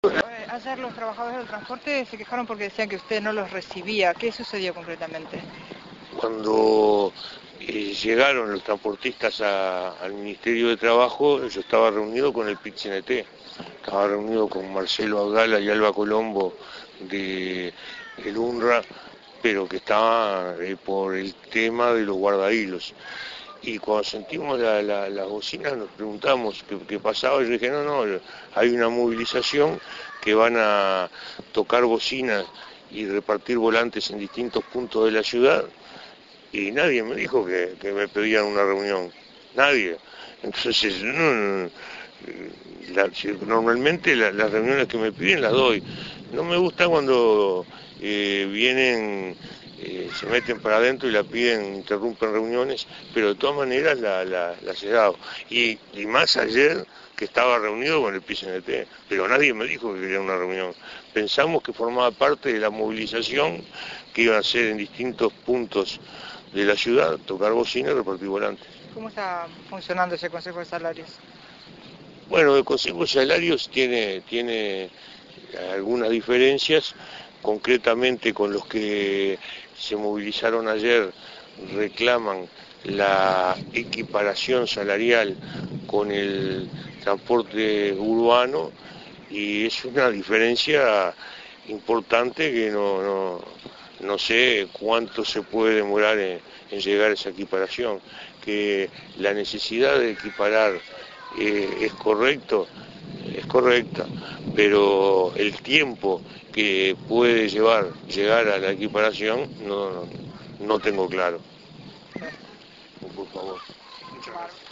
Ayer los trabajadores del transporte se quejaron porque decían que usted no los recibía. ¿Qué sucedió concretamente? Cuando llegaron los transportistas al Ministerio de Trabajo, yo estaba reunido con el PIT-CNT, estaba reunido con Marcelo Abdala y Alba Colombo de el UNRWA, pero que estaba por el tema de los guardahilos. Y cuando sentimos las bocinas nos preguntamos qué pasaba. Yo dije, no, hay una movilización que van a tocar bocinas y repartir volantes en distintos puntos de la ciudad, y nadie me dijo que me pedían una reunión, nadie. Entonces, normalmente las reuniones que me piden las doy. No me gusta cuando vienen, se meten para adentro y la piden, interrumpen reuniones, pero de todas maneras las he dado. Y más ayer que estaba reunido con el PCNT, pero nadie me dijo que quería una reunión. Pensamos que formaba parte de la movilización que iban a hacer en distintos puntos de la ciudad, tocar bocina y repartir volantes. ¿Cómo está funcionando ese Consejo de Salarios? Bueno, el Consejo de Salarios tiene algunas diferencias, concretamente con los que se movilizaron ayer, reclaman la equiparación salarial con el transporte urbano, y es una diferencia importante que no sé cuánto se puede demorar en llegar a esa equiparación, que la necesidad de equiparar es correcta, pero el tiempo que puede llegar a la equiparación no tengo claro. Por favor. Muchas gracias.